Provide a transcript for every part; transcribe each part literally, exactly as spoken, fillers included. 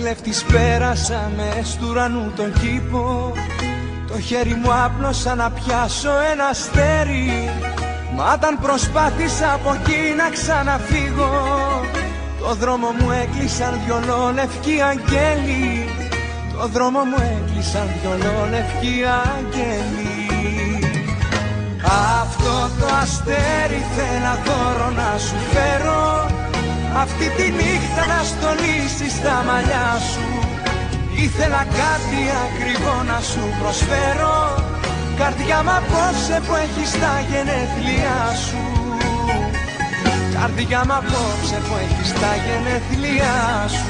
κλέφτης πέρασα μες του ουρανού τον κήπο. Το χέρι μου άπλωσα να πιάσω ένα αστέρι, μα όταν προσπάθησα από εκεί να ξαναφύγω, το δρόμο μου έκλεισαν δυο λευκοί αγγέλοι. Το δρόμο μου έκλεισαν δυο λευκοί αγγέλοι. Αυτό το αστέρι θέλω δώρο να σου φέρω, αυτή τη νύχτα να στολίσεις στα μαλλιά σου. Ήθελα κάτι ακριβό να σου προσφέρω, καρδιά μ' απόψε που έχεις τα γενέθλιά σου. Καρδιά μ' απόψε που έχεις τα γενέθλιά σου.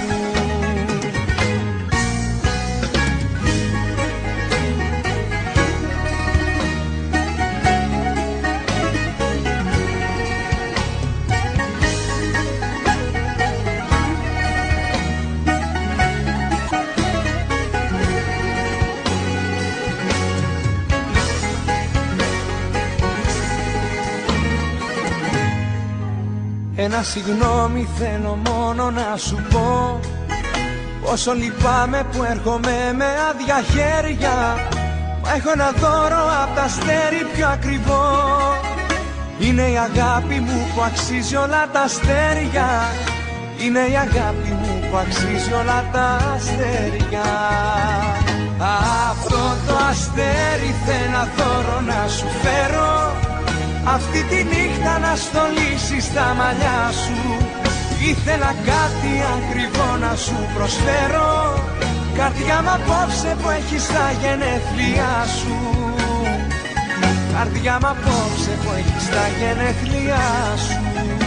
Ένα συγγνώμη θέλω μόνο να σου πω, πόσο λυπάμαι που έρχομαι με άδεια χέρια, μα έχω ένα δώρο απ' τα αστέρι πιο ακριβό. Είναι η αγάπη μου που αξίζει όλα τα αστέρια, είναι η αγάπη μου που αξίζει όλα τα αστέρια. Αυτό το αστέρι θέλω δώρο να σου φέρω, αυτή τη νύχτα να στολίσεις τα μαλλιά σου. Ήθελα κάτι ακριβό να σου προσφέρω, καρδιά μ' απόψε που έχεις τα γενέθλιά σου. Καρδιά μ' απόψε που έχεις τα γενέθλιά σου.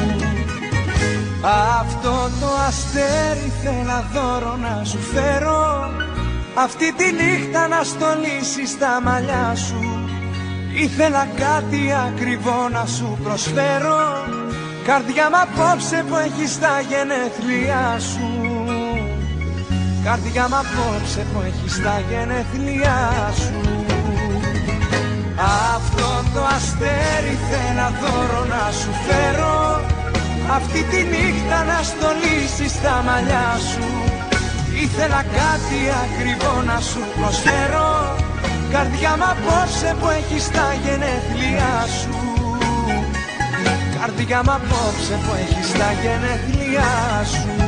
Αυτό το αστέρι θέλω δώρο να σου φέρω, αυτή τη νύχτα να στολίσεις τα μαλλιά σου. Ήθελα κάτι ακριβό να σου προσφέρω, καρδιά μ' απόψε που έχεις τα γενέθλιά σου. Καρδιά μ' απόψε που έχεις τα γενέθλιά σου. Αυτό το αστέρι θέλω δώρο να σου φέρω, αυτή τη νύχτα να στολίσεις τα μαλλιά σου. Ήθελα κάτι ακριβό να σου προσφέρω, καρδιά μ' απόψε που έχεις τα γενέθλιά σου. Καρδιά μ' απόψε που έχεις τα γενέθλιά σου.